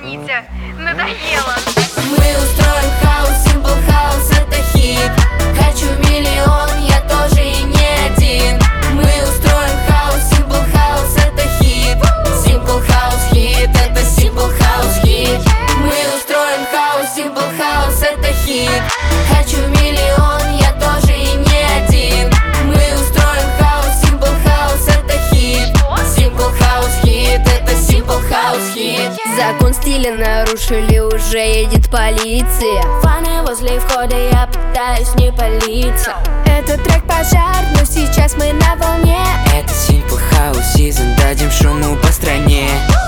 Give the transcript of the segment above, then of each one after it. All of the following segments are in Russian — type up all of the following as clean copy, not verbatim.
звоните, надоело. Мы устроим хаос, Simple House, это хит. Хочу миллион, я тоже и не один. Мы устроим хаос, Simple House, это хит. Simple House хит, это Simple House хит. Мы устроим хаос, Simple House, это хит. Хочу миллион, я тоже и не один. Мы устроим хаос, Simple House, это хит. Simple House хит, это Simple House хит. Закон стиля нарушили, уже едет полиция. Фаны возле входа, я пытаюсь не палиться. Это трек пожар, но сейчас мы на волне. Это Simple House Season, дадим шуму по стране.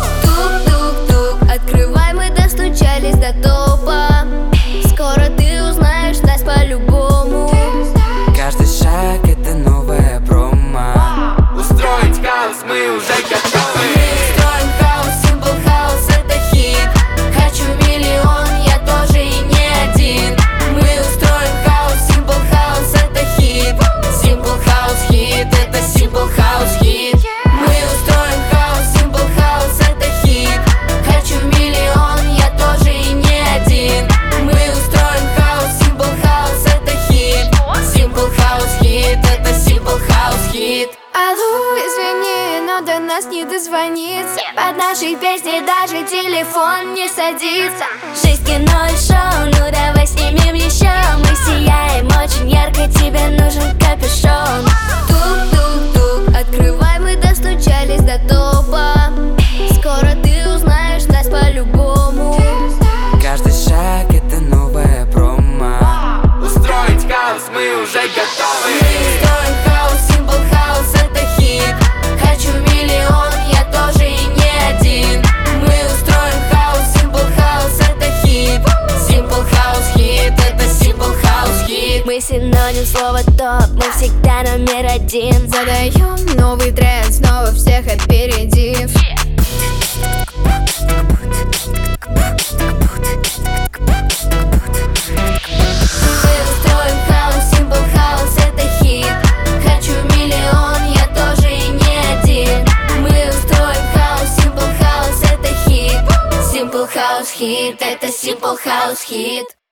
Тук-тук-тук, открывай, мы достучались до топа. Скоро ты узнаешь нас по-любому. Каждый шаг это новая промо. Устроить хаос мы уже готовы. Мы устроим хаос, Simple House, это хит. Хочу миллион, я тоже и не один. Мы устроим хаос, Simple House, это хит. Simple House хит, это Simple House хит. Мы устроим хаос, Simple House, это хит. Хочу миллион, я тоже и не один. Мы устроим хаос, Simple House, это хит. Simple House хит, это Simple House хит. Алло, извини, но до нас не дозвониться. Под нашей песней даже телефон не садится. 6:0 шоу, ну давай снимем еще. Мы сияем очень ярко, тебе нужен капюшон. Тук-тук-тук, открывай, мы достучались до топа. Скоро ты узнаешь нас по-любому. Каждый шаг это новая промо. Устроить хаос мы уже готовы. Мы устроим хаос, Simple House, это хит. Хочу миллион, я тоже и не один. Мы устроим хаос, Simple House, это хит. Simple House хит, это Simple House хит. Мы синоним слова топ, мы всегда номер один. Задаем новый тренд, снова всех опередив. Мы устроим хаос, Simple House, это хит. Хочу миллион, я тоже и не один. Мы устроим хаос, Simple House, это хит. Simple House хит, это Simple House хит.